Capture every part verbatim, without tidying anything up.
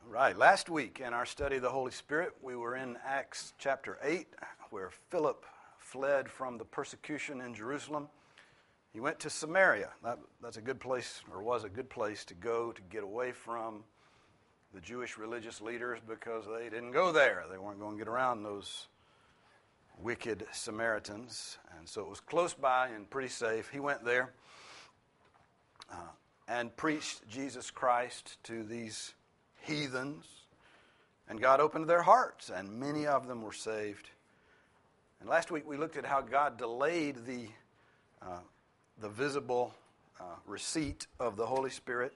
Right. Last week in our study of the Holy Spirit, we were in Acts chapter eight, where Philip fled from the persecution in Jerusalem. He went to Samaria. That, that's a good place, or was a good place to go to get away from the Jewish religious leaders, because they didn't go there. They weren't going to get around those wicked Samaritans. And so it was close by and pretty safe. He went there uh, and preached Jesus Christ to these heathens, and God opened their hearts, and many of them were saved. And last week we looked at how God delayed the uh, the visible uh, receipt of the Holy Spirit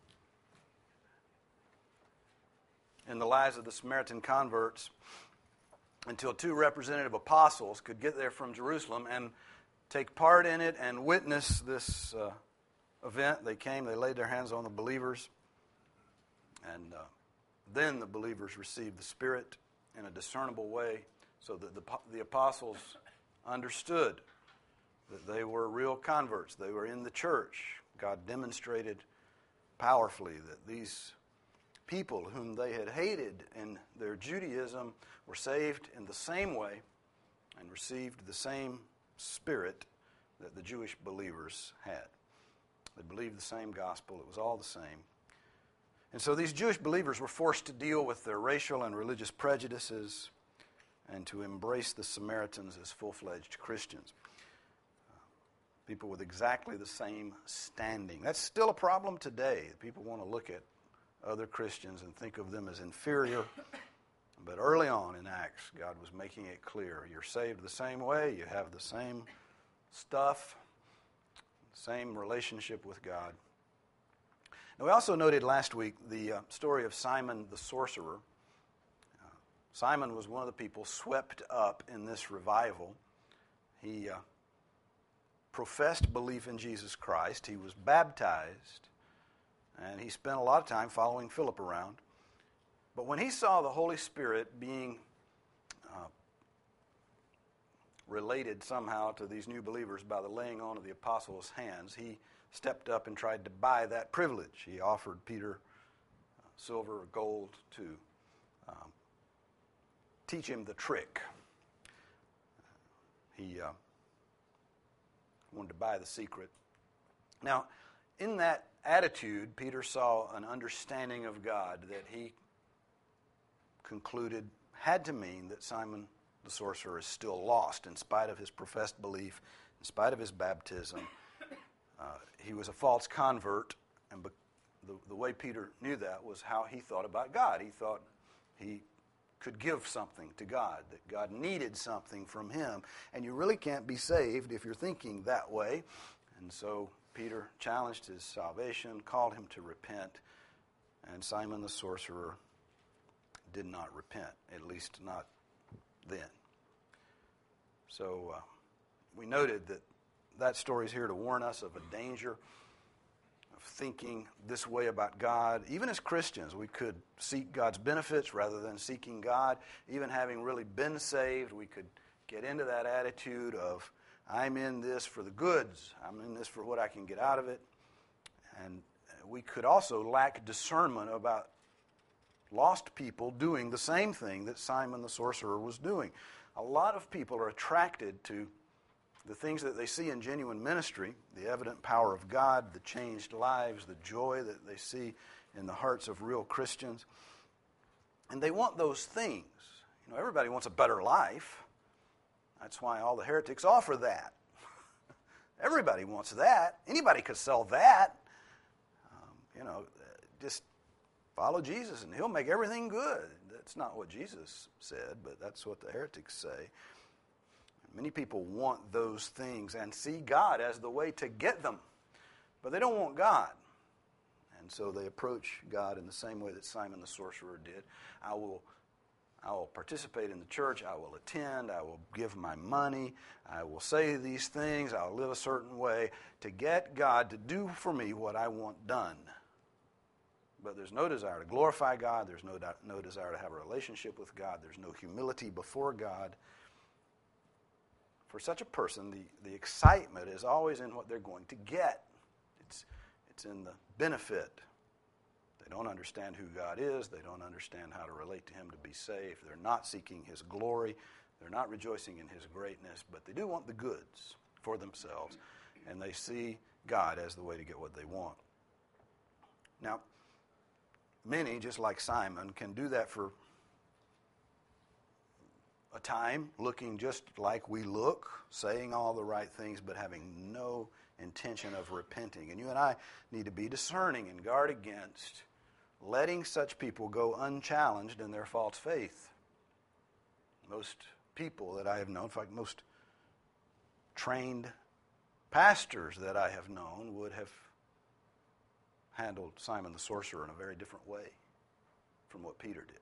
in the lives of the Samaritan converts until two representative apostles could get there from Jerusalem and take part in it and witness this uh, event. They came, they laid their hands on the believers, and uh, then the believers received the Spirit in a discernible way, so that the, the apostles understood that they were real converts. They were in the church. God demonstrated powerfully that these people whom they had hated in their Judaism were saved in the same way and received the same Spirit that the Jewish believers had. They believed the same gospel. It was all the same. And so these Jewish believers were forced to deal with their racial and religious prejudices and to embrace the Samaritans as full-fledged Christians. Uh, people with exactly the same standing. That's still a problem today. People want to look at other Christians and think of them as inferior. But early on in Acts, God was making it clear. You're saved the same way. You have the same stuff, same relationship with God. Now, we also noted last week the uh, story of Simon the sorcerer. Uh, Simon was one of the people swept up in this revival. He uh, professed belief in Jesus Christ. He was baptized, and he spent a lot of time following Philip around. But when he saw the Holy Spirit being uh, related somehow to these new believers by the laying on of the apostles' hands, he stepped up and tried to buy that privilege. He offered Peter uh, silver or gold to um, teach him the trick. He uh, wanted to buy the secret. Now, in that attitude, Peter saw an understanding of God that he concluded had to mean that Simon the sorcerer is still lost in spite of his professed belief, in spite of his baptism. Uh, he was a false convert, and be- the, the way Peter knew that was how he thought about God. He thought he could give something to God, that God needed something from him, and you really can't be saved if you're thinking that way. And so Peter challenged his salvation, called him to repent, and Simon the sorcerer did not repent, at least not then. So uh, we noted that that story is here to warn us of a danger of thinking this way about God. Even as Christians, we could seek God's benefits rather than seeking God. Even having really been saved, we could get into that attitude of, I'm in this for the goods. I'm in this for what I can get out of it. And we could also lack discernment about lost people doing the same thing that Simon the sorcerer was doing. A lot of people are attracted to the things that they see in genuine ministry, the evident power of God, the changed lives, the joy that they see in the hearts of real Christians. And they want those things. You know, everybody wants a better life. That's why all the heretics offer that. Everybody wants that. Anybody could sell that. Um, you know, just follow Jesus and he'll make everything good. That's not what Jesus said, but that's what the heretics say. Many people want those things and see God as the way to get them, but they don't want God. And so they approach God in the same way that Simon the sorcerer did. I will, I will participate in the church. I will attend. I will give my money. I will say these things. I'll live a certain way to get God to do for me what I want done. But there's no desire to glorify God. There's no, no desire to have a relationship with God. There's no humility before God. For such a person, the, the excitement is always in what they're going to get. It's, it's in the benefit They don't understand who God is. They don't understand how to relate to him to be saved. They're not seeking his glory. They're not rejoicing in his greatness, but they do want the goods for themselves, and they see God as the way to get what they want. Now, many, just like Simon, can do that for a time, looking just like we look, saying all the right things, but having no intention of repenting. And you and I need to be discerning and guard against letting such people go unchallenged in their false faith. Most people that I have known, in fact, most trained pastors that I have known would have handled Simon the sorcerer in a very different way from what Peter did.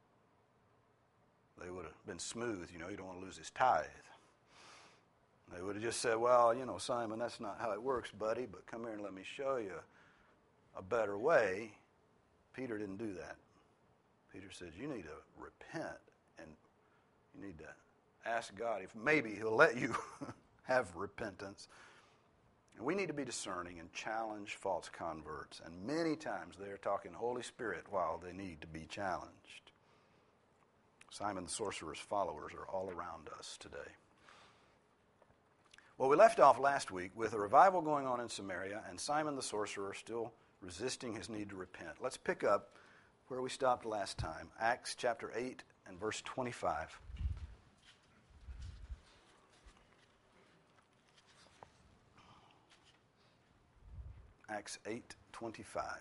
They would have been smooth, you know, you don't want to lose his tithe. They would have just said, well, you know, Simon, that's not how it works, buddy, but come here and let me show you a better way. Peter didn't do that. Peter says, you need to repent, and you need to ask God if maybe he'll let you have repentance. And we need to be discerning and challenge false converts. And many times they're talking Holy Spirit while they need to be challenged. Simon the sorcerer's followers are all around us today. Well, we left off last week with a revival going on in Samaria and Simon the sorcerer still resisting his need to repent. Let's pick up where we stopped last time, Acts chapter eight and verse twenty-five. Acts eight twenty-five.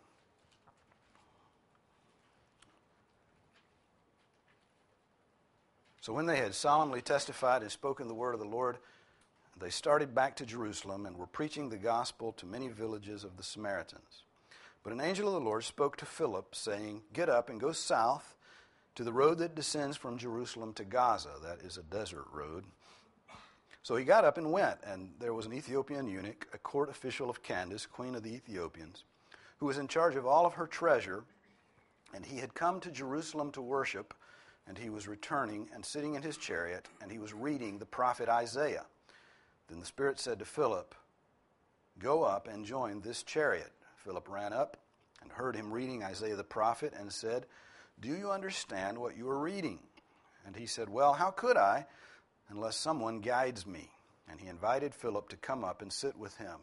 So when they had solemnly testified and spoken the word of the Lord, they started back to Jerusalem and were preaching the gospel to many villages of the Samaritans. But an angel of the Lord spoke to Philip, saying, get up and go south to the road that descends from Jerusalem to Gaza. That is a desert road. So he got up and went, and there was an Ethiopian eunuch, a court official of Candace, queen of the Ethiopians, who was in charge of all of her treasure, and he had come to Jerusalem to worship, and he was returning and sitting in his chariot, and he was reading the prophet Isaiah. Then the Spirit said to Philip, go up and join this chariot. Philip ran up and heard him reading Isaiah the prophet and said, do you understand what you are reading? And he said, well, how could I, unless someone guides me? And he invited Philip to come up and sit with him.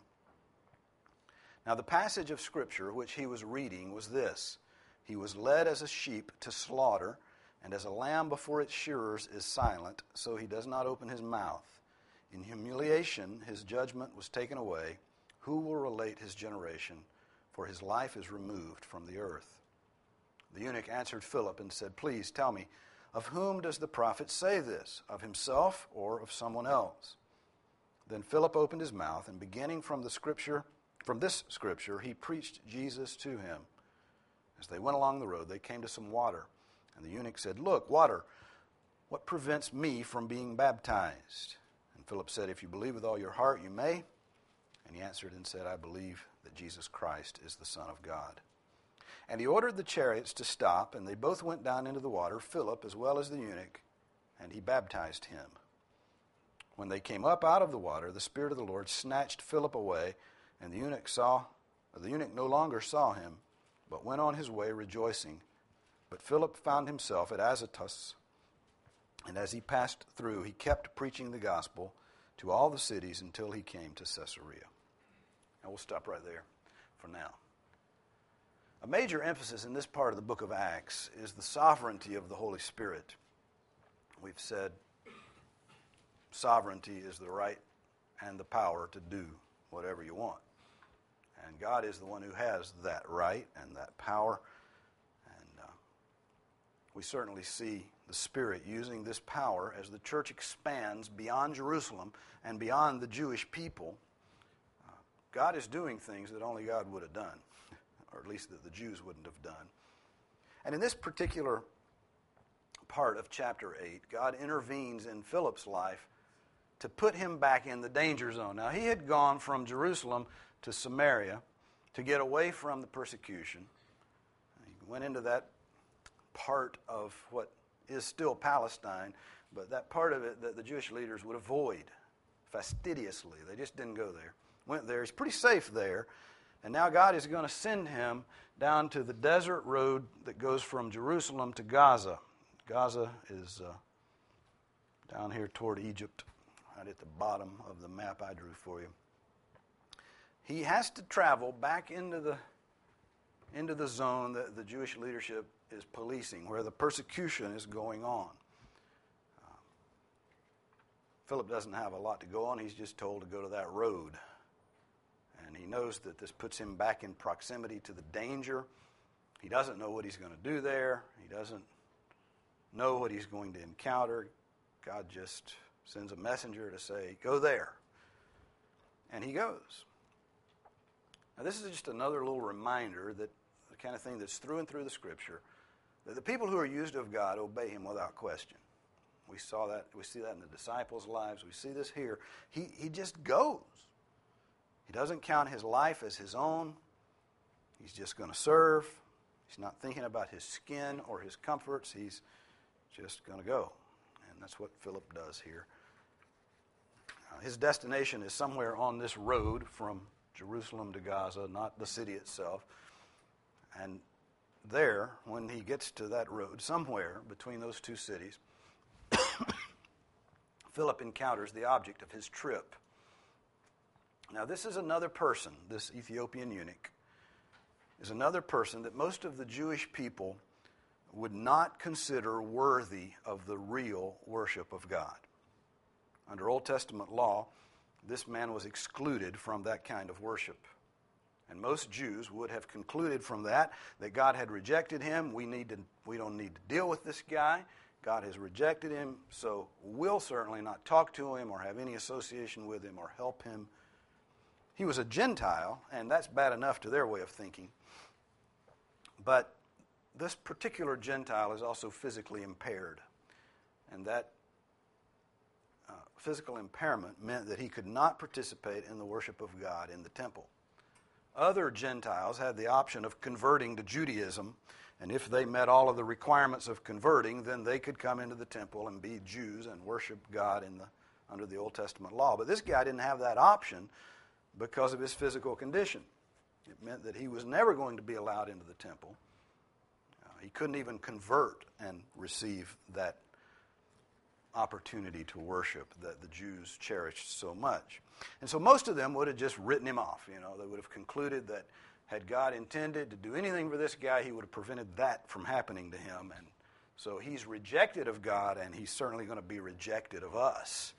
Now the passage of Scripture which he was reading was this: he was led as a sheep to slaughter, and as a lamb before its shearers is silent, so he does not open his mouth. In humiliation his judgment was taken away. Who will relate his generation? For his life is removed from the earth. The eunuch answered Philip and said, please tell me, of whom does the prophet say this? Of himself or of someone else? Then Philip opened his mouth, and beginning from the scripture, from this scripture, he preached Jesus to him. As they went along the road, they came to some water. And the eunuch said, look, water, what prevents me from being baptized? And Philip said, if you believe with all your heart, you may. And he answered and said, I believe that Jesus Christ is the Son of God. And he ordered the chariots to stop, and they both went down into the water, Philip as well as the eunuch, and he baptized him. When they came up out of the water, the Spirit of the Lord snatched Philip away, and the eunuch saw, the eunuch no longer saw him, but went on his way rejoicing. But Philip found himself at Azotus, and as he passed through, he kept preaching the gospel to all the cities until he came to Caesarea. And we'll stop right there for now. A major emphasis in this part of the book of Acts is the sovereignty of the Holy Spirit. We've said sovereignty is the right and the power to do whatever you want. And God is the one who has that right and that power. And uh, we certainly see the Spirit using this power as the church expands beyond Jerusalem and beyond the Jewish people. Uh, God is doing things that only God would have done, or at least that the Jews wouldn't have done. And in this particular part of chapter eight, God intervenes in Philip's life to put him back in the danger zone. Now, he had gone from Jerusalem to Samaria to get away from the persecution. He went into that part of what is still Palestine, but that part of it that the Jewish leaders would avoid fastidiously. They just didn't go there. Went there. He's pretty safe there, And now God is going to send him down to the desert road that goes from Jerusalem to Gaza. Gaza is uh, down here toward Egypt, right at the bottom of the map I drew for you. He has to travel back into the into the zone that the Jewish leadership is policing, where the persecution is going on. Uh, Philip doesn't have a lot to go on. He's just told to go to that road. And he knows that this puts him back in proximity to the danger. He doesn't know what he's going to do there. He doesn't know what he's going to encounter. God just sends a messenger to say, go there. And he goes. Now, this is just another little reminder that the kind of thing that's through and through the Scripture, that the people who are used of God obey him without question. We saw that. We see that in the disciples' lives. We see this here. He, he just goes. He doesn't count his life as his own. He's just going to serve. He's not thinking about his skin or his comforts. He's just going to go. And that's what Philip does here. Uh, his destination is somewhere on this road from Jerusalem to Gaza, not the city itself. And there, when he gets to that road, somewhere between those two cities, Philip encounters the object of his trip. Now, this is another person, this Ethiopian eunuch, is another person that most of the Jewish people would not consider worthy of the real worship of God. Under Old Testament law, this man was excluded from that kind of worship. And most Jews would have concluded from that that God had rejected him. We need to, we don't need to deal with this guy. God has rejected him, so we'll certainly not talk to him or have any association with him or help him. He was a Gentile, and that's bad enough to their way of thinking. But this particular Gentile is also physically impaired. And that uh, physical impairment meant that he could not participate in the worship of God in the temple. Other Gentiles had the option of converting to Judaism, and if they met all of the requirements of converting, then they could come into the temple and be Jews and worship God in the under the Old Testament law. But this guy didn't have that option because of his physical condition. It meant that he was never going to be allowed into the temple. Uh, he couldn't even convert and receive that opportunity to worship that the Jews cherished so much. And so most of them would have just written him off. You know, they would have concluded that had God intended to do anything for this guy, he would have prevented that from happening to him. And so he's rejected of God, and he's certainly going to be rejected of us.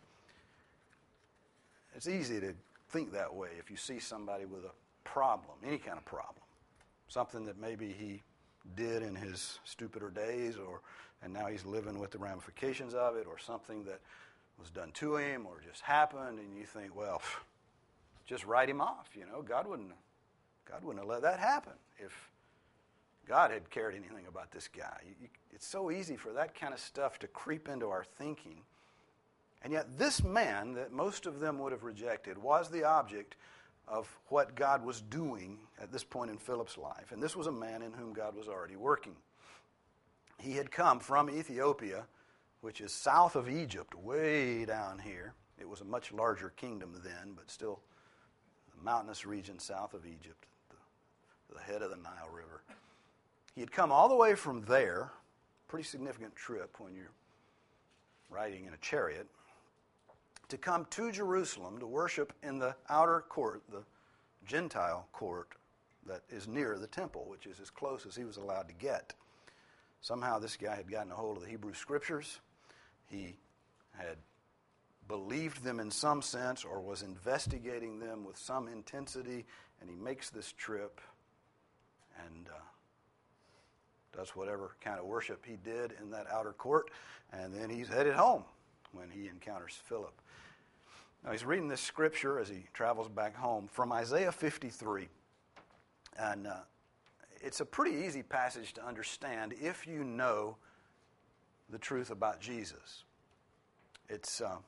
It's easy to think that way if you see somebody with a problem, any kind of problem, something that maybe he did in his stupider days, or and now he's living with the ramifications of it, or something that was done to him or just happened, and you think, well, just write him off. You know, God wouldn't, God wouldn't have let that happen if God had cared anything about this guy. You, you, it's so easy for that kind of stuff to creep into our thinking. And yet this man that most of them would have rejected was the object of what God was doing at this point in Philip's life. And this was a man in whom God was already working. He had come from Ethiopia, which is south of Egypt, way down here. It was a much larger kingdom then, but still the mountainous region south of Egypt, the, the head of the Nile River. He had come all the way from there, pretty significant trip when you're riding in a chariot, to come to Jerusalem to worship in the outer court, the Gentile court that is near the temple, which is as close as he was allowed to get. Somehow this guy had gotten a hold of the Hebrew Scriptures. He had believed them in some sense or was investigating them with some intensity, and he makes this trip and uh, does whatever kind of worship he did in that outer court, and then he's headed home when he encounters Philip. Now he's reading this scripture as he travels back home from Isaiah fifty-three, and uh, it's a pretty easy passage to understand if you know the truth about Jesus. It's, uh,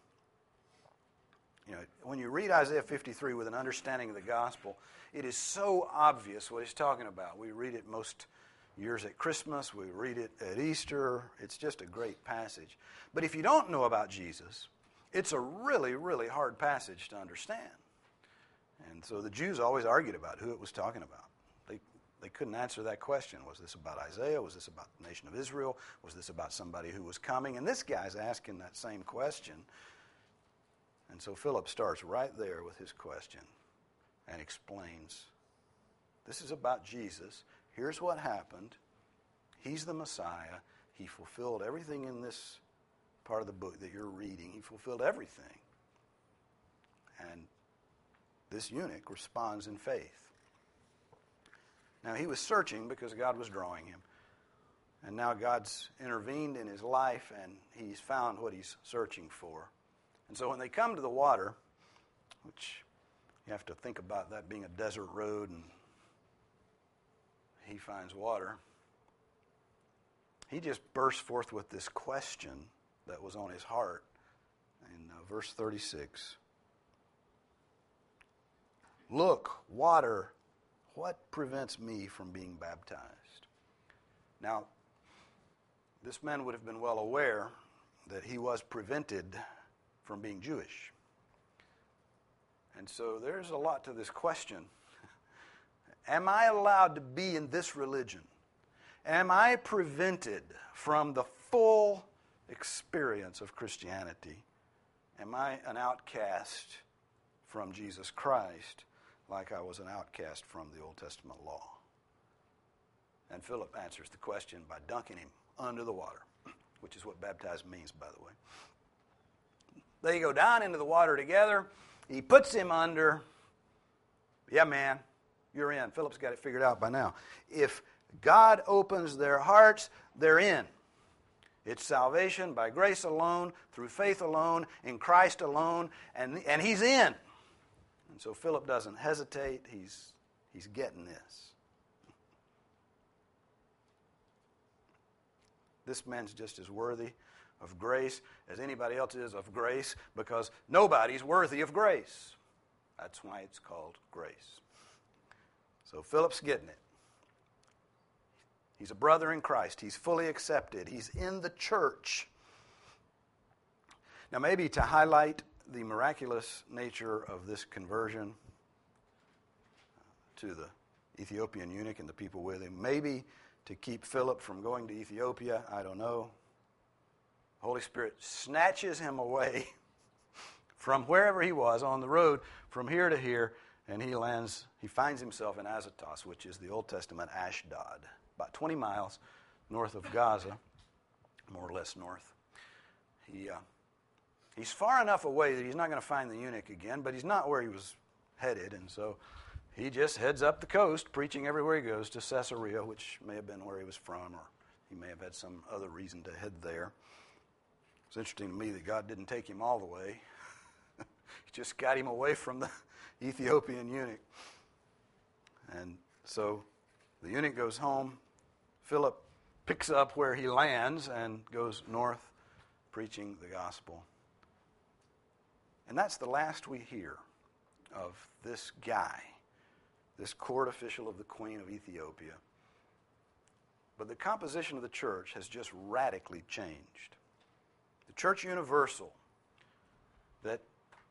you know, when you read Isaiah fifty-three with an understanding of the gospel, it is so obvious what he's talking about. We read it most years at Christmas. We read it at Easter. It's just a great passage. But if you don't know about Jesus, it's a really, really hard passage to understand. And so the Jews always argued about who it was talking about. They they couldn't answer that question. Was this about Isaiah? Was this about the nation of Israel? Was this about somebody who was coming? And this guy's asking that same question. And so Philip starts right there with his question and explains, this is about Jesus. Here's what happened. He's the Messiah. He fulfilled everything in this part of the book that you're reading. He fulfilled everything. And this eunuch responds in faith. Now, he was searching because God was drawing him. And now God's intervened in his life, and he's found what he's searching for. And so when they come to the water, which you have to think about that being a desert road, and he finds water, he just bursts forth with this question that was on his heart in uh, verse thirty-six. Look, water, what prevents me from being baptized? Now, this man would have been well aware that he was prevented from being Jewish. And so there's a lot to this question. Am I allowed to be in this religion? Am I prevented from the full experience of Christianity? Am I an outcast from Jesus Christ like I was an outcast from the Old Testament law? And Philip answers the question by dunking him under the water, which is what baptized means, by the way. They go down into the water together. He puts him under. Yeah, man, you're in. Philip's got it figured out by now. If God opens their hearts, they're in. It's salvation by grace alone, through faith alone, in Christ alone, and, and he's in. And so Philip doesn't hesitate. He's, he's getting this. This man's just as worthy of grace as anybody else is of grace, because nobody's worthy of grace. That's why it's called grace. So Philip's getting it. He's a brother in Christ. He's fully accepted. He's in the church. Now, maybe to highlight the miraculous nature of this conversion to the Ethiopian eunuch and the people with him, maybe to keep Philip from going to Ethiopia, I don't know, Holy Spirit snatches him away from wherever he was on the road from here to here, and he lands, he finds himself in Azotus, which is the Old Testament Ashdod, about twenty miles north of Gaza, more or less north. He uh, he's far enough away that he's not going to find the eunuch again, but he's not where he was headed, and so he just heads up the coast, preaching everywhere he goes, to Caesarea, which may have been where he was from, or he may have had some other reason to head there. It's interesting to me that God didn't take him all the way. He just got him away from the Ethiopian eunuch. And so the eunuch goes home. Philip picks up where he lands and goes north, preaching the gospel. And that's the last we hear of this guy, this court official of the Queen of Ethiopia. But the composition of the church has just radically changed. The church universal that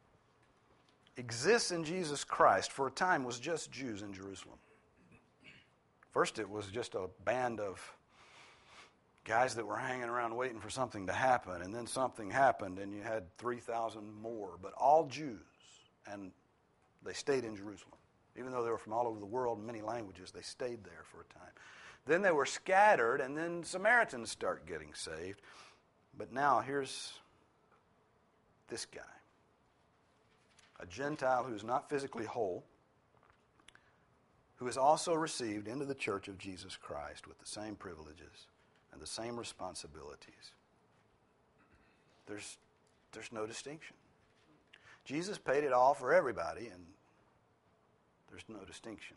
exists in Jesus Christ for a time was just Jews in Jerusalem. First, it was just a band of guys that were hanging around waiting for something to happen, and then something happened, and you had three thousand more, but all Jews, and they stayed in Jerusalem. Even though they were from all over the world in many languages, they stayed there for a time. Then they were scattered, and then Samaritans start getting saved. But now here's this guy, a Gentile who's not physically whole, who is also received into the church of Jesus Christ with the same privileges and the same responsibilities. There's, there's no distinction. Jesus paid it all for everybody, and there's no distinction.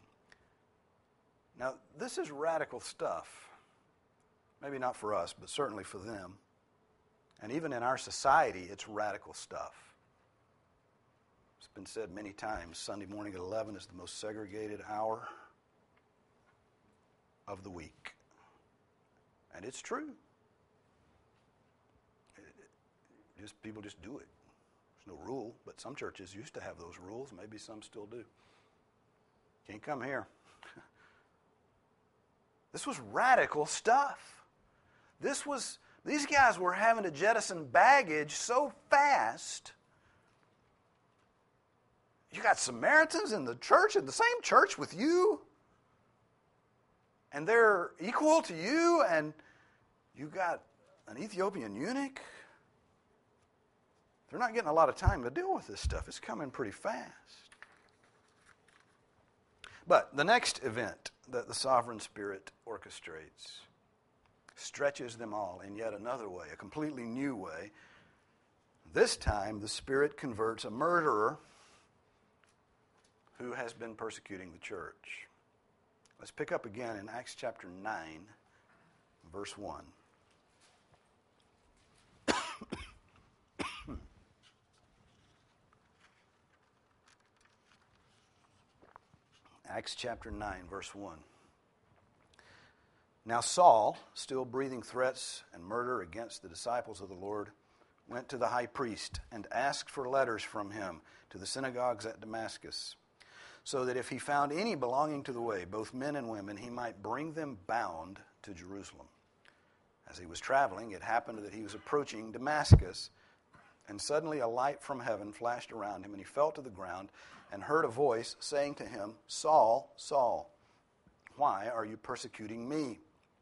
Now, this is radical stuff. Maybe not for us, but certainly for them. And even in our society, it's radical stuff. It's been said many times, Sunday morning at eleven is the most segregated hour of the week. And it's true. It, it, just people just do it. There's no rule, but some churches used to have those rules. Maybe some still do. Can't come here. This was radical stuff. This was, these guys were having to jettison baggage so fast. You got Samaritans in the church, in the same church with you, and they're equal to you, and you got an Ethiopian eunuch. They're not getting a lot of time to deal with this stuff. It's coming pretty fast. But the next event that the sovereign Spirit orchestrates stretches them all in yet another way, a completely new way. This time, the Spirit converts a murderer who has been persecuting the church. Let's pick up again in Acts chapter nine, verse one. Acts chapter nine, verse one. Now Saul, still breathing threats and murder against the disciples of the Lord, went to the high priest and asked for letters from him to the synagogues at Damascus, so that if he found any belonging to the way, both men and women, he might bring them bound to Jerusalem. As he was traveling, it happened that he was approaching Damascus, and suddenly a light from heaven flashed around him, and he fell to the ground and heard a voice saying to him, Saul, Saul, why are you persecuting me?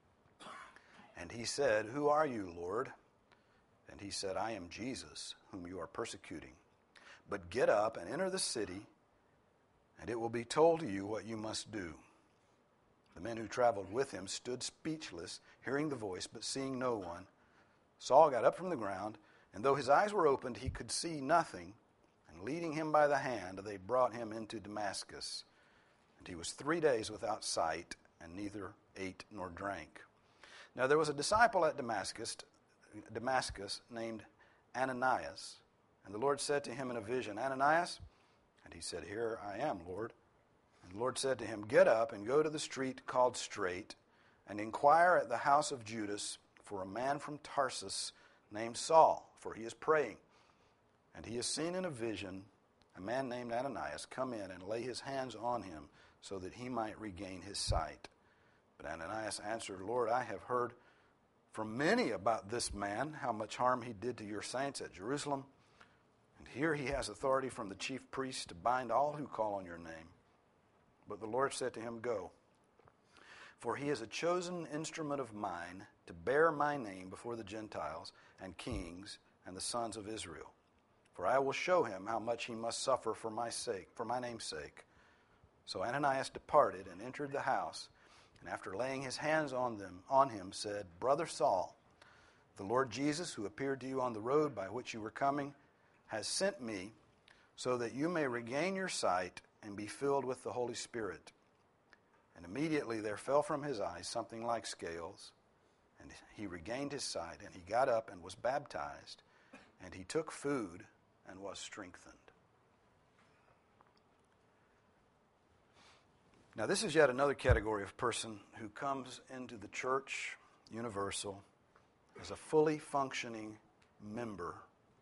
And he said, Who are you, Lord? And he said, I am Jesus, whom you are persecuting. But get up and enter the city, and it will be told to you what you must do. The men who traveled with him stood speechless, hearing the voice, but seeing no one. Saul got up from the ground, and though his eyes were opened, he could see nothing. And leading him by the hand, they brought him into Damascus. And he was three days without sight, and neither ate nor drank. Now there was a disciple at Damascus, Damascus named Ananias. And the Lord said to him in a vision, Ananias? And he said, Here I am, Lord. And the Lord said to him, Get up and go to the street called Straight, and inquire at the house of Judas for a man from Tarsus named Saul, for he is praying. And he has seen in a vision a man named Ananias come in and lay his hands on him so that he might regain his sight. But Ananias answered, Lord, I have heard from many about this man, how much harm he did to your saints at Jerusalem. And here he has authority from the chief priests to bind all who call on your name. But the Lord said to him, Go, for he is a chosen instrument of mine to bear my name before the Gentiles and kings and the sons of Israel. For I will show him how much he must suffer for my sake, for my name's sake. So Ananias departed and entered the house, and after laying his hands on them, on him, said, Brother Saul, the Lord Jesus, who appeared to you on the road by which you were coming, has sent me so that you may regain your sight and be filled with the Holy Spirit. And immediately there fell from his eyes something like scales, and he regained his sight, and he got up and was baptized, and he took food and was strengthened. Now this is yet another category of person who comes into the church universal as a fully functioning member.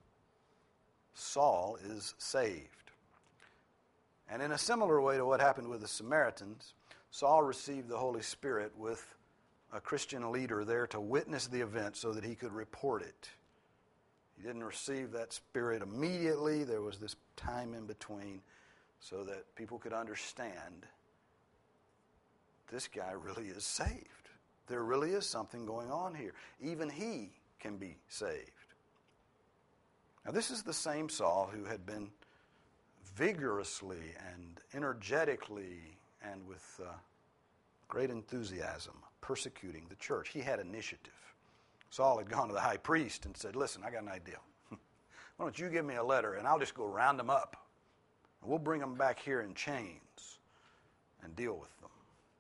Saul is saved. And in a similar way to what happened with the Samaritans, Saul received the Holy Spirit with a Christian leader there to witness the event so that he could report it. He didn't receive that Spirit immediately. There was this time in between so that people could understand this guy really is saved. There really is something going on here. Even he can be saved. Now this is the same Saul who had been vigorously and energetically and with uh, great enthusiasm persecuting the church. He had initiative. Saul had gone to the high priest and said, Listen, I got an idea. Why don't you give me a letter and I'll just go round them up. And we'll bring them back here in chains and deal with them.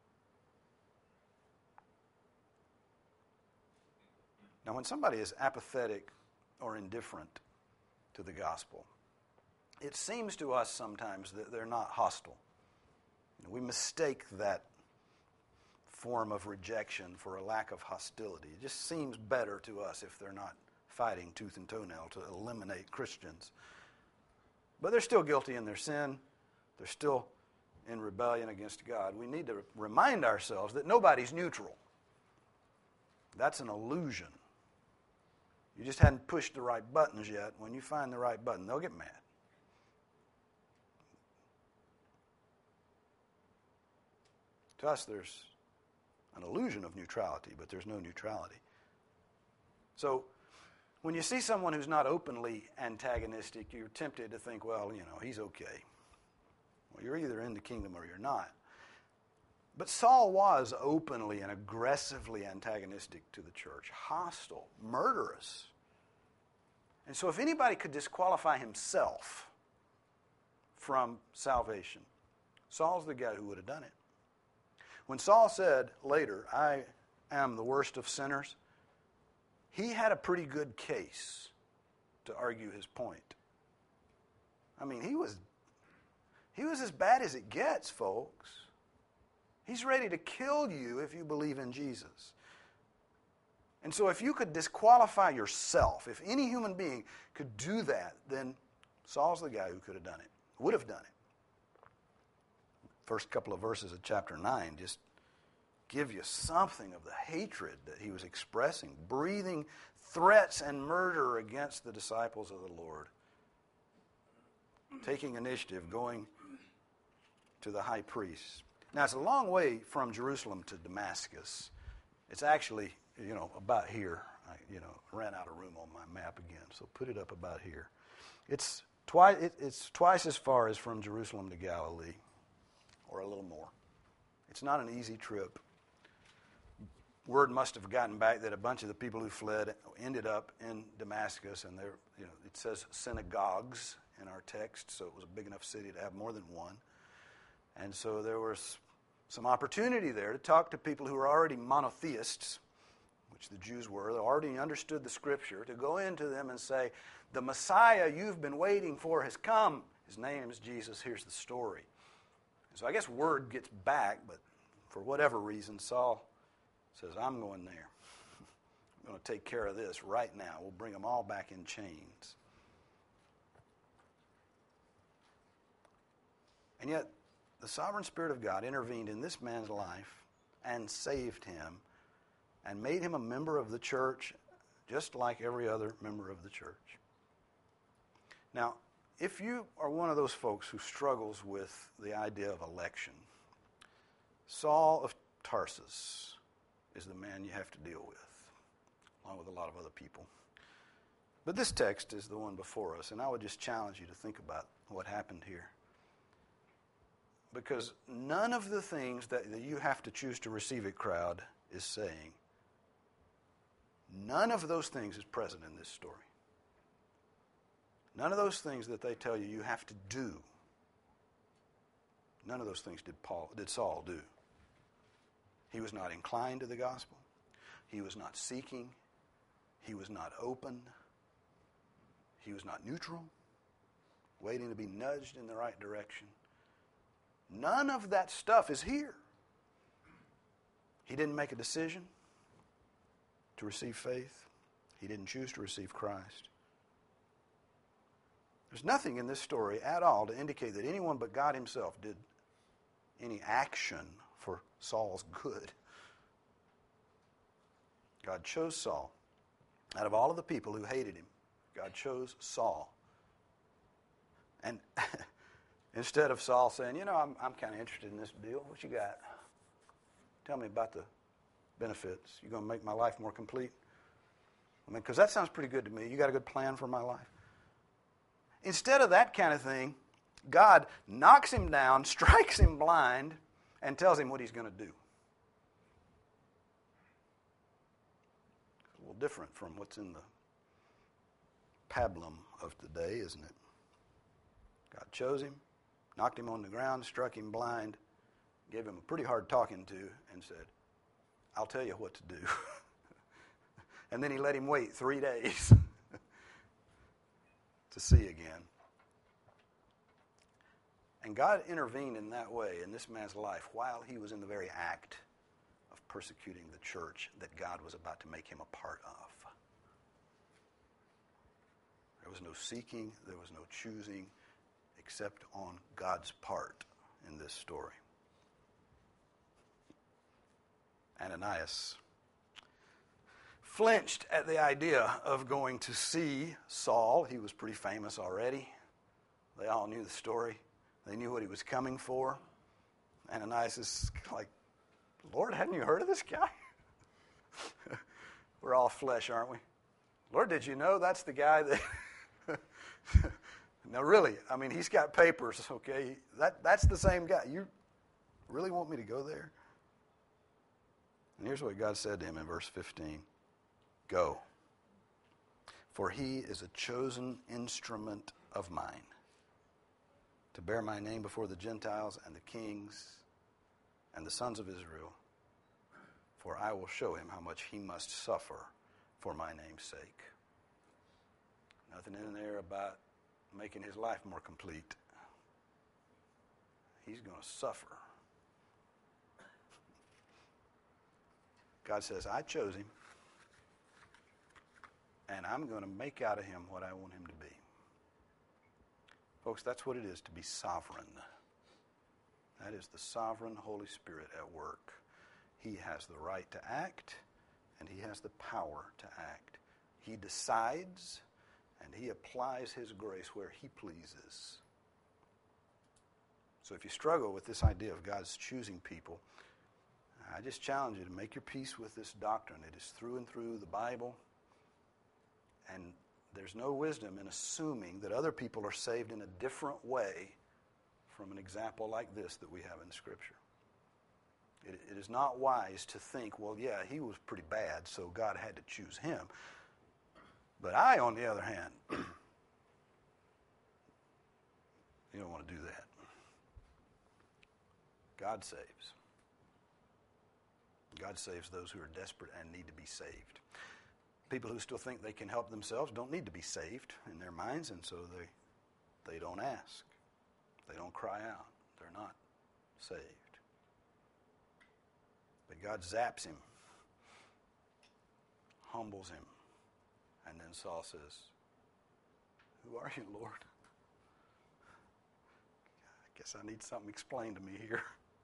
Now when somebody is apathetic or indifferent to the gospel, it seems to us sometimes that they're not hostile. We mistake that form of rejection for a lack of hostility. It just seems better to us if they're not fighting tooth and toenail to eliminate Christians. But they're still guilty in their sin. They're still in rebellion against God, we need to remind ourselves that nobody's neutral. That's an illusion. You just hadn't pushed the right buttons yet. When you find the right button, they'll get mad. To us, there's an illusion of neutrality, but there's no neutrality. So, when you see someone who's not openly antagonistic, you're tempted to think, well, you know, he's okay. Well, you're either in the kingdom or you're not. But Saul was openly and aggressively antagonistic to the church, hostile, murderous. And so if anybody could disqualify himself from salvation, Saul's the guy who would have done it. When Saul said later, I am the worst of sinners, he had a pretty good case to argue his point. I mean, he was, he was as bad as it gets, folks. He's ready to kill you if you believe in Jesus. And so if you could disqualify yourself, if any human being could do that, then Saul's the guy who could have done it, would have done it. First couple of verses of chapter nine just give you something of the hatred that he was expressing, breathing threats and murder against the disciples of the Lord. Taking initiative, going to the high priest. Now, it's a long way from Jerusalem to Damascus. It's actually, you know, about here. I, you know, ran out of room on my map again, so put it up about here. It's twice, it, it's twice as far as from Jerusalem to Galilee, or a little more. It's not an easy trip. Word must have gotten back that a bunch of the people who fled ended up in Damascus, and there, you know, it says synagogues in our text, so it was a big enough city to have more than one. And so there was some opportunity there to talk to people who were already monotheists, which the Jews were. They already understood the Scripture, to go into them and say, the Messiah you've been waiting for has come. His name is Jesus. Here's the story. And so I guess word gets back, but for whatever reason, Saul says, I'm going there. I'm going to take care of this right now. We'll bring them all back in chains. And yet, the sovereign Spirit of God intervened in this man's life and saved him and made him a member of the church just like every other member of the church. Now, if you are one of those folks who struggles with the idea of election, Saul of Tarsus is the man you have to deal with, along with a lot of other people. But this text is the one before us, and I would just challenge you to think about what happened here. Because none of the things that, that you have to choose to receive it crowd is saying, none of those things is present in this story. None of those things that they tell you you have to do, none of those things did Paul, did Saul do. He was not inclined to the gospel. He was not seeking. He was not open. He was not neutral, waiting to be nudged in the right direction. None of that stuff is here. He didn't make a decision to receive faith. He didn't choose to receive Christ. There's nothing in this story at all to indicate that anyone but God himself did any action for Saul's good. God chose Saul. Out of all of the people who hated him, God chose Saul. And instead of Saul saying, you know, I'm, I'm kind of interested in this deal. What you got? Tell me about the benefits. You going to make my life more complete? I mean, because that sounds pretty good to me. You got a good plan for my life? Instead of that kind of thing, God knocks him down, strikes him blind, and tells him what he's going to do. It's a little different from what's in the pablum of today, isn't it? God chose him, knocked him on the ground, struck him blind, gave him a pretty hard talking to, and said, I'll tell you what to do. And then he let him wait three days to see again. And God intervened in that way in this man's life while he was in the very act of persecuting the church that God was about to make him a part of. There was no seeking, there was no choosing, except on God's part in this story. Ananias flinched at the idea of going to see Saul. He was pretty famous already. They all knew the story. They knew what he was coming for. Ananias is like, Lord, hadn't you heard of this guy? We're all flesh, aren't we? Lord, did you know that's the guy that... Now, really, I mean, he's got papers, okay? That That's the same guy. You really want me to go there? And here's what God said to him in verse fifteen. Go, for he is a chosen instrument of mine to bear my name before the Gentiles and the kings and the sons of Israel, for I will show him how much he must suffer for my name's sake. Nothing in there about making his life more complete. He's going to suffer. God says, I chose him, and I'm going to make out of him what I want him to be. Folks, that's what it is to be sovereign. That is the sovereign Holy Spirit at work. He has the right to act, and he has the power to act. He decides, and he applies his grace where he pleases. So if you struggle with this idea of God's choosing people, I just challenge you to make your peace with this doctrine. It is through and through the Bible, and there's no wisdom in assuming that other people are saved in a different way from an example like this that we have in Scripture. It, it is not wise to think, well, yeah, he was pretty bad, so God had to choose him. But I, on the other hand, you don't want to do that. God saves. God saves those who are desperate and need to be saved. People who still think they can help themselves don't need to be saved in their minds, and so they they don't ask. They don't cry out. They're not saved. But God zaps him, humbles him, and then Saul says, who are you, Lord? I guess I need something explained to me here.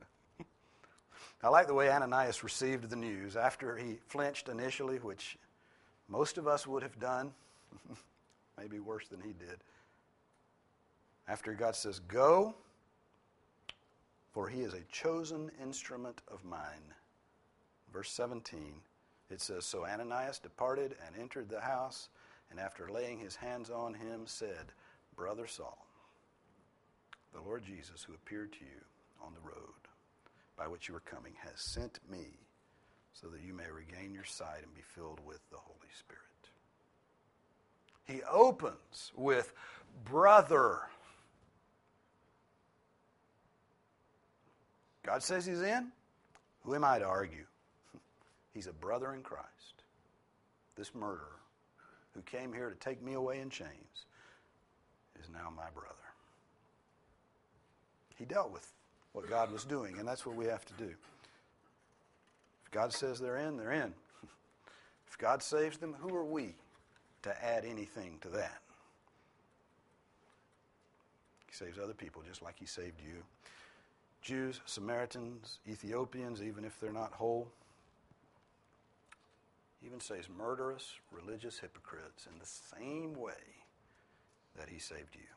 I like the way Ananias received the news. After he flinched initially, which most of us would have done, maybe worse than he did. After God says, go, for he is a chosen instrument of mine. Verse seventeen, it says, so Ananias departed and entered the house, and after laying his hands on him, said, Brother Saul, the Lord Jesus, who appeared to you on the road by which you are coming, has sent me so that you may regain your sight and be filled with the Holy Spirit. He opens with brother. God says he's in. Who am I to argue? He's a brother in Christ. This murderer who came here to take me away in chains is now my brother. He dealt with what God was doing, and that's what we have to do. If God says they're in, they're in. If God saves them, who are we to add anything to that? He saves other people just like he saved you. Jews, Samaritans, Ethiopians, even if they're not whole. He even saves murderous, religious hypocrites in the same way that he saved you.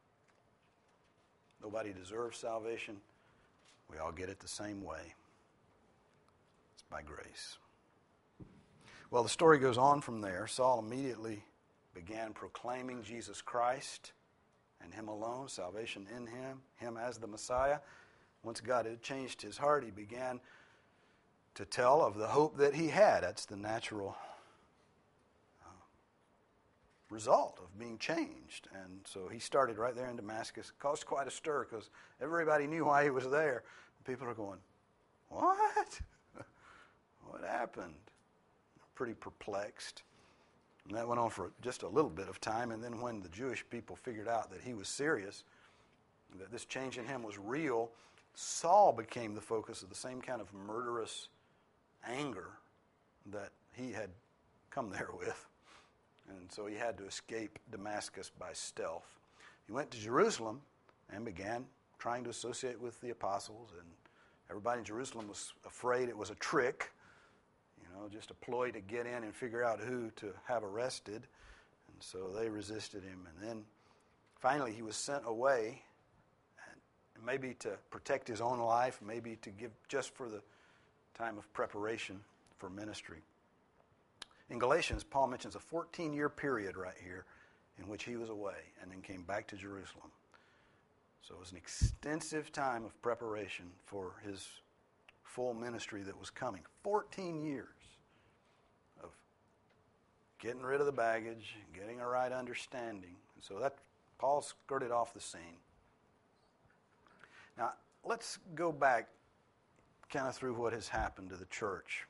Nobody deserves salvation. We all get it the same way. It's by grace. Well, the story goes on from there. Saul immediately began proclaiming Jesus Christ and him alone, salvation in him, him as the Messiah. Once God had changed his heart, he began to tell of the hope that he had. That's the natural uh, result of being changed. And so he started right there in Damascus. It caused quite a stir because everybody knew why he was there. People are going, what? What happened? Pretty perplexed. And that went on for just a little bit of time. And then when the Jewish people figured out that he was serious, that this change in him was real, Saul became the focus of the same kind of murderous anger that he had come there with. And so he had to escape Damascus by stealth. He went to Jerusalem and began trying to associate with the apostles, and everybody in Jerusalem was afraid it was a trick, you know, just a ploy to get in and figure out who to have arrested. And so they resisted him. And then finally he was sent away, and maybe to protect his own life, maybe to give just for the time of preparation for ministry. In Galatians, Paul mentions a fourteen-year period right here in which he was away and then came back to Jerusalem. So it was an extensive time of preparation for his full ministry that was coming. fourteen years of getting rid of the baggage, getting a right understanding. And so that Paul skirted off the scene. Now, let's go back kind of through what has happened to the church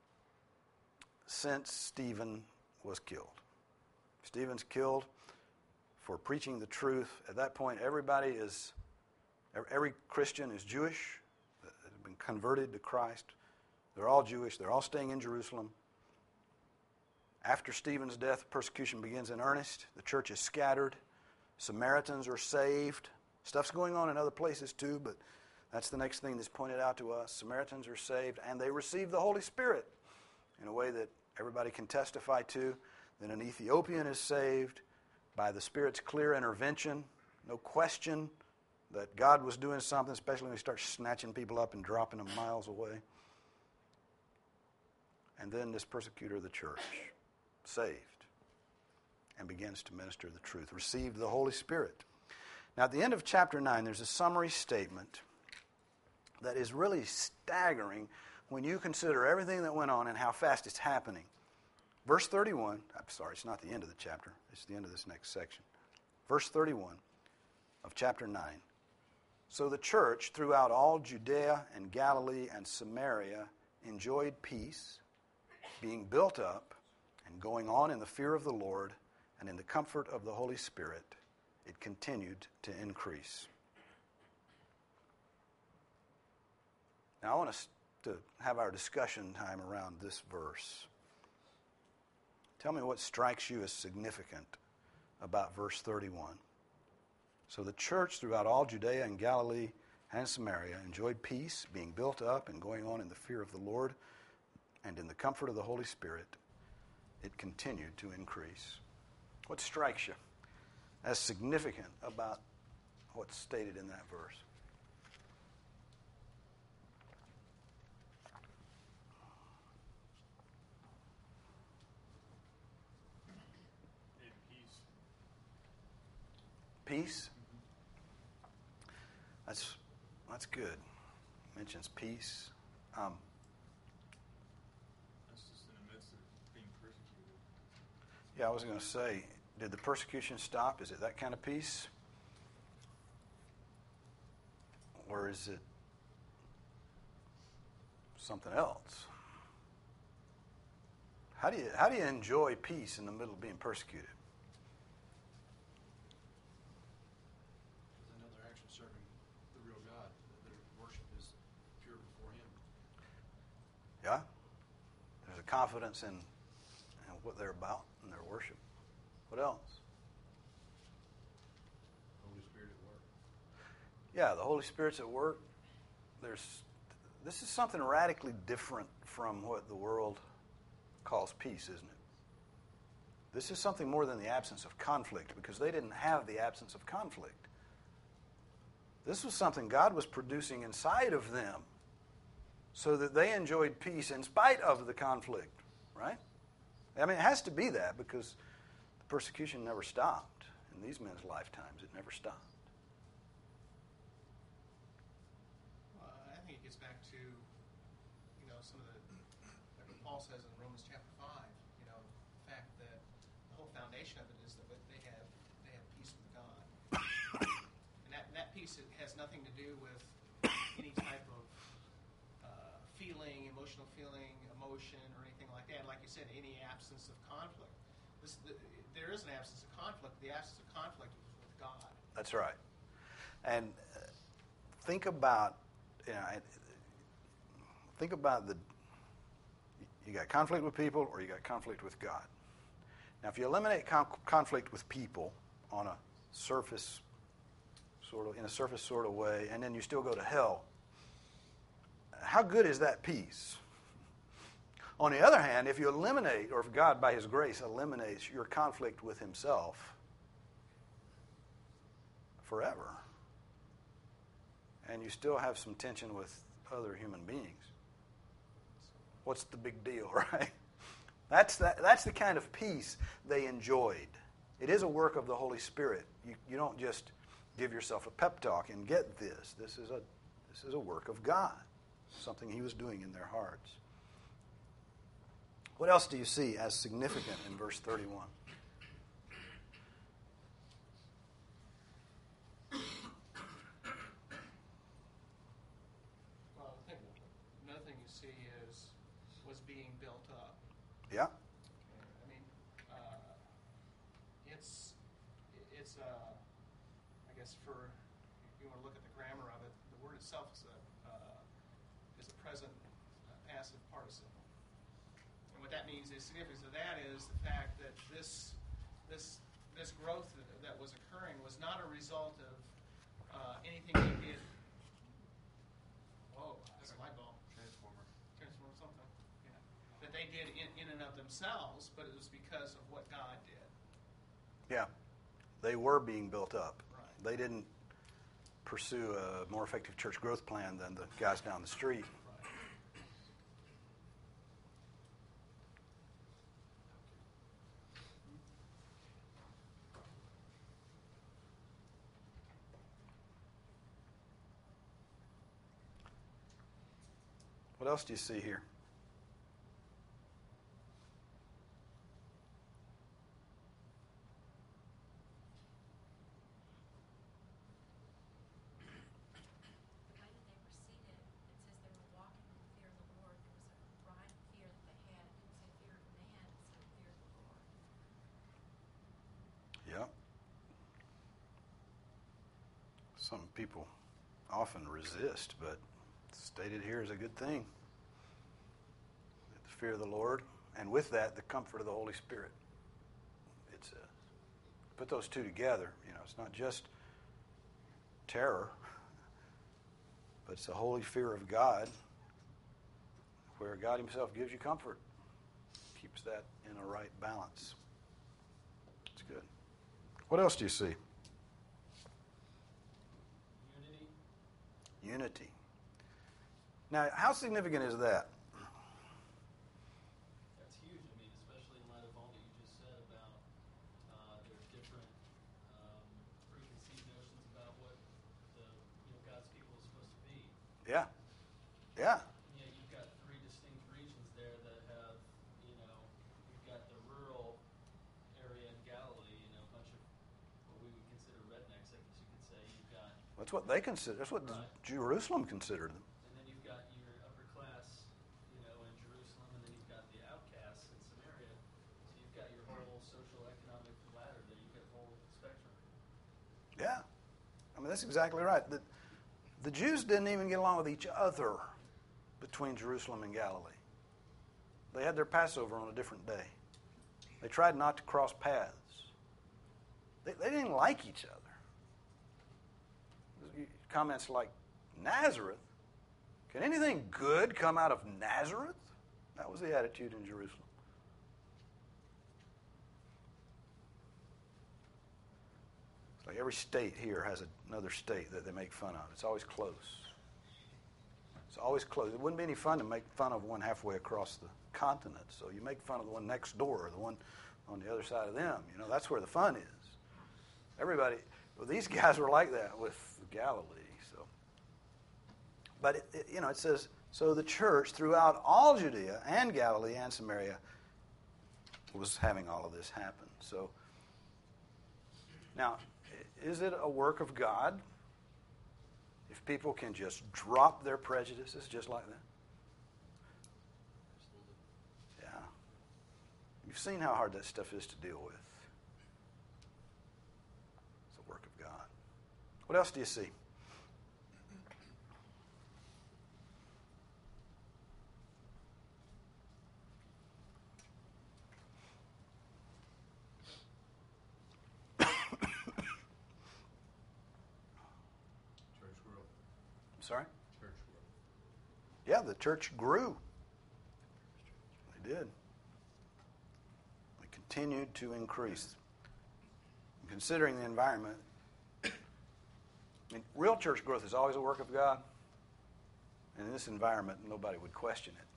since Stephen was killed. Stephen's killed for preaching the truth. At that point, everybody is, every Christian is Jewish, that has been converted to Christ. They're all Jewish. They're all staying in Jerusalem. After Stephen's death, persecution begins in earnest. The church is scattered. Samaritans are saved. Stuff's going on in other places too, but that's the next thing that's pointed out to us. Samaritans are saved, and they receive the Holy Spirit in a way that everybody can testify to. Then an Ethiopian is saved by the Spirit's clear intervention. No question that God was doing something, especially when he starts snatching people up and dropping them miles away. And then this persecutor of the church, saved, and begins to minister the truth, received the Holy Spirit. Now, at the end of chapter nine, there's a summary statement that is really staggering when you consider everything that went on and how fast it's happening. Verse thirty-one, I'm sorry, it's not the end of the chapter. It's the end of this next section. Verse thirty-one of chapter nine. So the church throughout all Judea and Galilee and Samaria enjoyed peace, being built up and going on in the fear of the Lord and in the comfort of the Holy Spirit. It continued to increase. Now I want us to have our discussion time around this verse. Tell me what strikes you as significant about verse thirty-one. So the church throughout all Judea and Galilee and Samaria enjoyed peace, being built up and going on in the fear of the Lord and in the comfort of the Holy Spirit. It continued to increase. What strikes you as significant about what's stated in that verse? Peace. That's that's good. Mentions peace. Um, that's just in the midst of being persecuted. Yeah, I was going to say, did the persecution stop? Is it that kind of peace, or is it something else? How do you how do you enjoy peace in the middle of being persecuted? Yeah? There's a confidence in, in what they're about and their worship. What else? Holy Spirit at work. Yeah, the Holy Spirit's at work. There's this is something radically different from what the world calls peace, isn't it? This is something more than the absence of conflict, because they didn't have the absence of conflict. This was something God was producing inside of them, so that they enjoyed peace in spite of the conflict, right? I mean, it has to be that, because the persecution never stopped. In these men's lifetimes, it never stopped. Well, I think it gets back to, you know, some of the, like what Paul says in Romans chapter five, you know, the fact that the whole foundation of it is that they have, they have peace with God. and, that, and that peace has nothing to do with any type of feeling, emotional feeling, emotion, or anything like that. And like you said, any absence of conflict. This, the, there is an absence of conflict. The absence of conflict is with God. That's right. And uh, think about, you know, think about the, you got conflict with people or you got conflict with God. Now, if you eliminate con- conflict with people on a surface sort of in a surface sort of way, and then you still go to hell. How good is that peace? On the other hand, if you eliminate, or if God by His grace eliminates your conflict with Himself forever, and you still have some tension with other human beings, what's the big deal, right? That's that, that's the kind of peace they enjoyed. It is a work of the Holy Spirit. You, you don't just give yourself a pep talk and get this. This is a this is a work of God, something He was doing in their hearts. What else do you see as significant in verse thirty-one? Well, I think another thing you see is was being built up. Yeah. I mean, uh, it's it's uh, I guess for if you want to look at the grammar of it, the word itself is a uh, is a present uh, passive participle. And what that means, the significance of that is the fact that this this this growth that, that was occurring was not a result of uh, anything they did. Whoa, that's a light bulb. Transformer. Transform something. Yeah. That they did in, in and of themselves, but it was because of what God did. Yeah. They were being built up. Right. They didn't pursue a more effective church growth plan than the guys down the street. Right. What else do you see here? The way that they proceeded, it says they were walking in the fear of the Lord. There was a right fear that they had. It didn't say fear of man, it said fear of the Lord. Yeah. Some people often resist, but stated here is a good thing. The fear of the Lord, and with that, the comfort of the Holy Spirit. It's a, put those two together. You know, it's not just terror, but it's a holy fear of God, where God Himself gives you comfort, keeps that in a right balance. It's good. What else do you see? Unity. Unity. Now, how significant is that? That's huge. I mean, especially in light of all that you just said about uh, there's different um, preconceived notions about what the you know God's people is supposed to be. Yeah. Yeah. You know, you've got three distinct regions there that have, you know, you've got the rural area in Galilee, you know, a bunch of what we would consider rednecks, I guess you could say. You've got, That's what they consider. That's what Right. Jerusalem considered them. and then you've got your upper class, you know, in Jerusalem, and then you've got the outcasts in Samaria. So you've got your whole social economic ladder there. You've got the whole spectrum. Yeah. I mean, that's exactly right. The, the Jews didn't even get along with each other between Jerusalem and Galilee. They had their Passover on a different day. They tried not to cross paths. They, they didn't like each other. Comments like, Nazareth? Can anything good come out of Nazareth? That was the attitude in Jerusalem. It's like every state here has another state that they make fun of. It's always close. It's always close. It wouldn't be any fun to make fun of one halfway across the continent. So you make fun of the one next door or the one on the other side of them. You know, that's where the fun is. Everybody, well, these guys were like that with Galilee. So, but it, it, you know, it says, so the church throughout all Judea and Galilee and Samaria was having all of this happen. So now, is it a work of God if people can just drop their prejudices just like that? Yeah. You've seen how hard that stuff is to deal with. It's a work of God. What else do you see? sorry? Church growth. Yeah, the church grew. They did. They continued to increase. Considering the environment, I mean, real church growth is always a work of God. And in this environment, nobody would question it.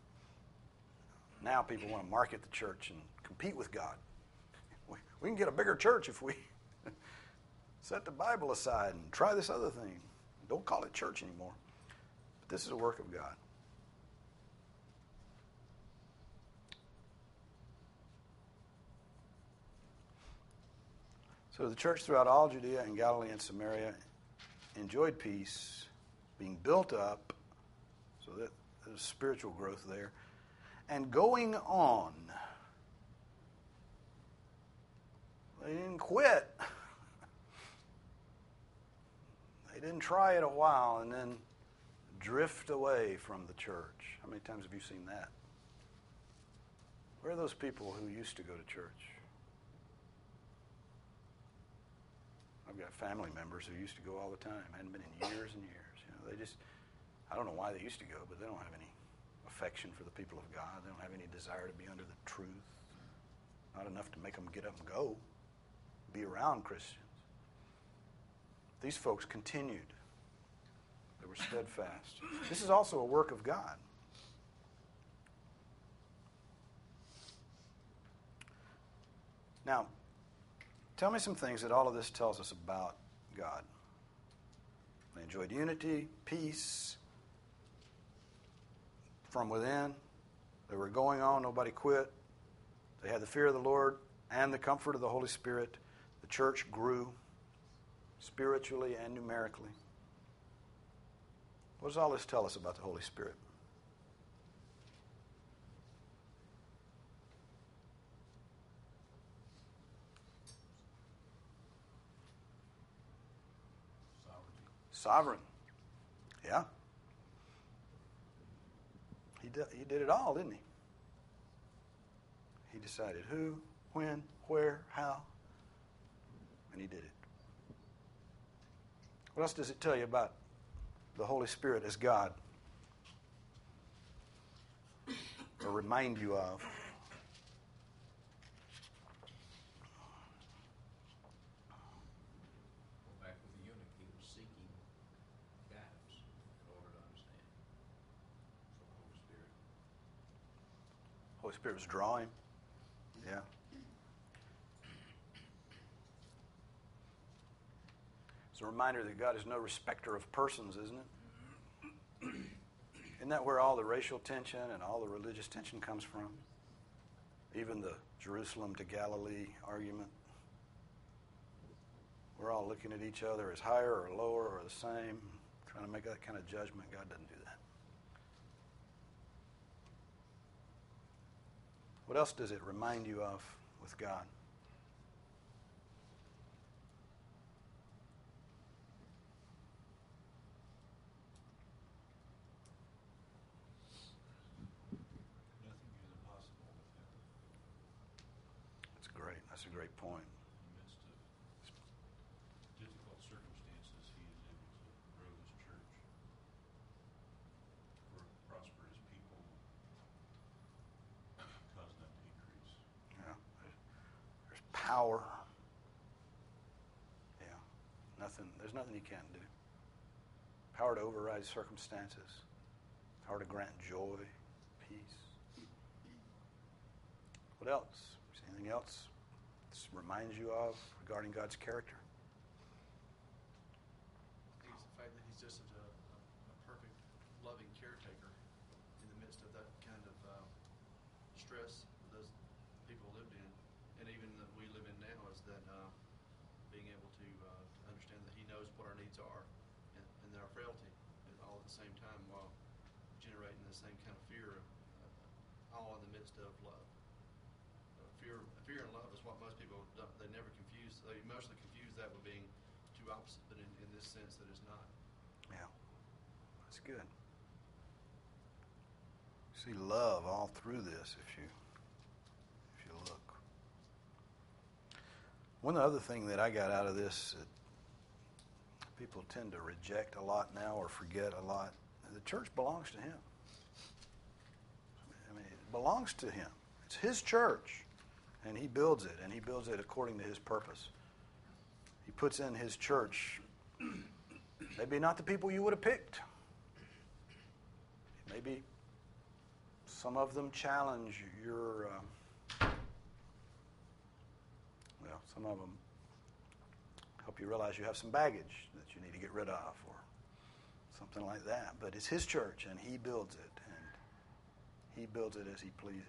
Now people want to market the church and compete with God. We, we can get a bigger church if we set the Bible aside and try this other thing. Don't call it church anymore. But this is a work of God. So the church throughout all Judea and Galilee and Samaria enjoyed peace, being built up, so that there's spiritual growth there, and going on. They didn't quit. They didn't try it a while and then drift away from the church. How many times have you seen that? Where are those people who used to go to church? I've got family members who used to go all the time. Hadn't been in years and years. You know, they just, I don't know why they used to go, but they don't have any affection for the people of God. They don't have any desire to be under the truth. Not enough to make them get up and go, be around Christians. These folks continued. They were steadfast. This is also a work of God. Now, tell me some things that all of this tells us about God. They enjoyed unity, peace from within. They were going on. Nobody quit. They had the fear of the Lord and the comfort of the Holy Spirit. The church grew spiritually and numerically. What does all this tell us about the Holy Spirit? Sovereign. Yeah. He did, he did it all, didn't he? He decided who, when, where, how, and he did it. What else does it tell you about the Holy Spirit as God? Or remind you of? Back with the eunuch, he was seeking guidance in order to understand. So the Holy Spirit. Holy Spirit was drawing. Yeah. It's a reminder that God is no respecter of persons, isn't it? Isn't that where all the racial tension and all the religious tension comes from? Even the Jerusalem to Galilee argument. We're all looking at each other as higher or lower or the same, trying to make that kind of judgment. God doesn't do that. What else does it remind you of with God? Nothing is impossible with him. That's great. That's a great point. In the midst of difficult circumstances, he is able to grow his church, for prosper his people, cause them to increase. Yeah. There's, there's power. Yeah. Nothing. There's nothing you can't do. Power to override circumstances. Power to grant joy, peace. What else? Is there anything else this reminds you of regarding God's character? I think it's the fact that he's just such a, a, a perfect, loving caretaker in the midst of that kind of uh, stress that those people lived in, and even that we live in now, is that uh, being able to, uh, to understand that he knows what our needs are and, and our frailty, and all at the same time while generating the same kind of fear, uh, all in the midst of love. Uh, fear, fear and love is what most people don't, they never confuse. They mostly confuse that with being two opposites, but in, in this sense, that is not. Yeah. That's good. See love all through this if you if you look. One other thing that I got out of this that People tend to reject a lot now or forget a lot. The church belongs to him. I mean, it belongs to him. It's his church, and he builds it, and he builds it according to his purpose. He puts in his church maybe not the people you would have picked. Maybe some of them challenge your, uh, well, some of them help you realize you have some baggage that you need to get rid of or something like that. But it's his church, and he builds it, and he builds it as he pleases.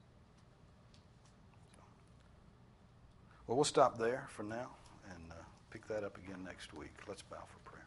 So, well, we'll stop there for now and uh, pick that up again next week. Let's bow for prayer.